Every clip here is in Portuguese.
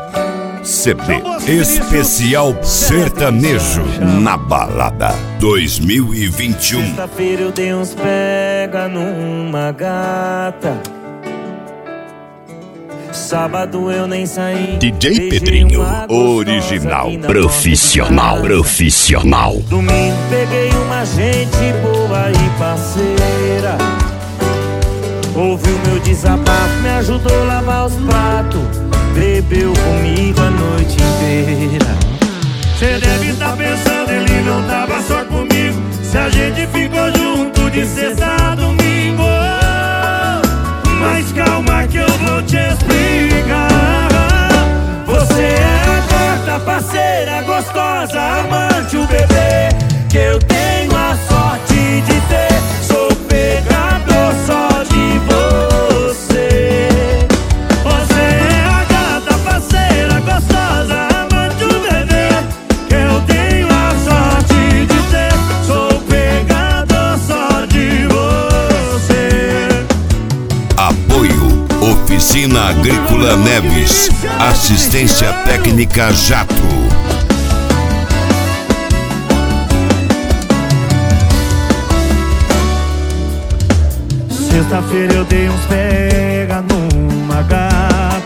CD Especial Sertanejo na Balada 2021. Sexta-feira eu dei uns pega numa gata. Sábado eu nem saí. DJ Pedrinho, original, profissional. Domingo peguei uma gente boa e parceira. Ouviu meu desabafo, me ajudou a lavar os pratos. Bebeu comigo a noite inteira. Cê deve tá pensando, ele não tava só comigo. Se a gente ficou junto de sexta a domingo. Mas calma que eu vou te explicar. Você é a gata, parceira, gostosa, amante, o bebê que eu tenho a sorte de ter. Sou pegador só de você. Você é a gata, parceira, gostosa, amante, o bebê que eu tenho a sorte de ter. Sou pegador só de você. Apoio Oficina Agrícola Neves, assistência técnica Jato. Sexta-feira eu dei uns pega numa gata.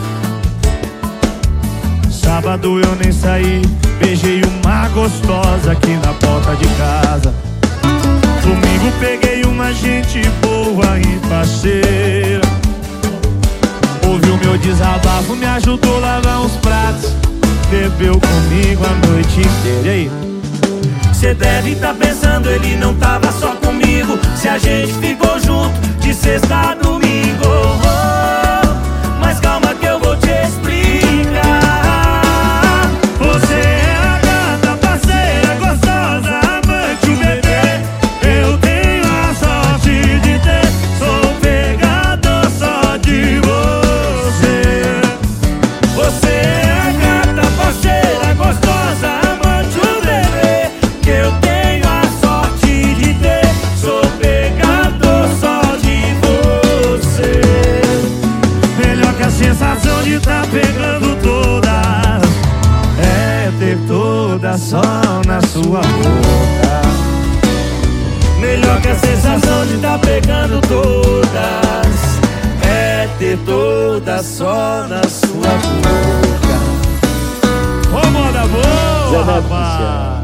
Sábado eu nem saí, beijei uma gostosa aqui na porta de casa. Domingo peguei uma gente boa e parceira. Ouviu meu desabafo, me ajudou a lavar uns pratos. Bebeu comigo a noite inteira. E aí? Cê deve tá pensando, ele não tava só comigo. Se a gente ficou junto de sexta a domingo. Mas calma que eu vou te explicar. Você é a gata, parceira, gostosa, amante, o bebê eu tenho a sorte de ter. Sou pegador só de você. Você é a gata, parceira, gostosa, amante, o bebê que eu tenho a sorte de ter. Sou pegador só de você. Melhor que a sensação de tá pegando todas é ter todas só na sua boca. Melhor que a sensação de tá pegando todas é ter todas só na sua boca. Ô, moda boa, rapaz!